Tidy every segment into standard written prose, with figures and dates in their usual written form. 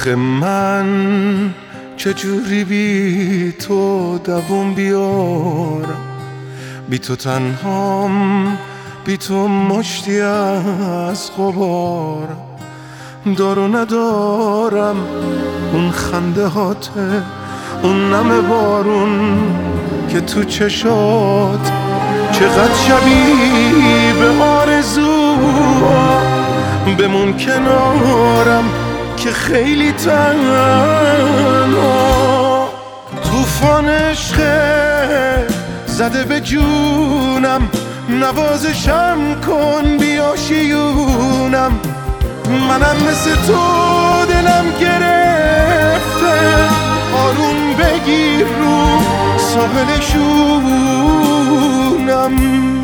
آخه من چجوری بی تو دووم بیارم، بی تو تنهام، بی تو مشتی از غبارم. دارو ندارم اون خنده هاته، اون نم بارون که تو چشات، چقدر شبیه به آرزو. بمون کنارم که خیلی تنها. طوفان عشق زده به جونم، نوازشم کن بیا شیونم. منم مثل تو دلم گرفته، آروم بگیر رو ساحل شونم.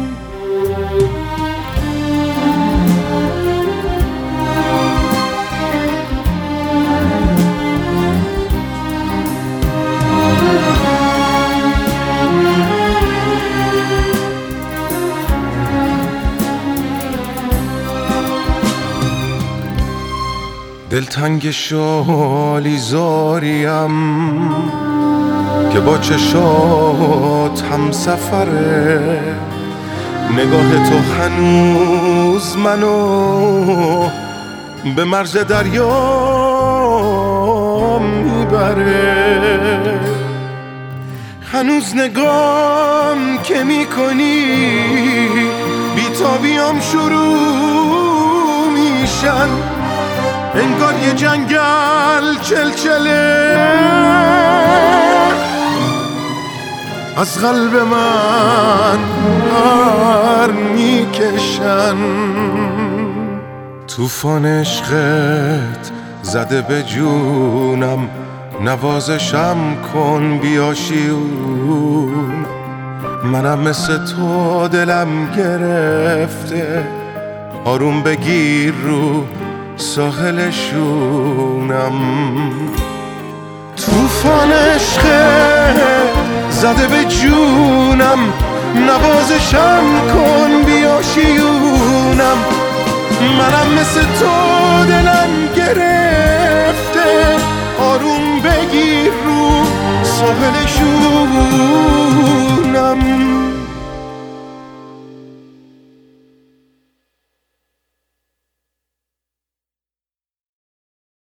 دلتنگ شالی زاریم که با چشات هم سفره. نگاه تو هنوز منو به مرز دریا میبره. هنوز نگام که میکنی بیتابیام شروع میشن، انگار یه جنگل چلچله از قلب من پر میکشن. طوفان عشقت زده به جونم، نوازشم کن بیا شیون. منم مثل تو دلم گرفته، آروم بگیر رو ساحل شونم. طوفان عشق زده به جونم، نوازشم کن بیا شیونم. منم مثل تو دلم گرفته، آروم بگیر رو ساحل شونم.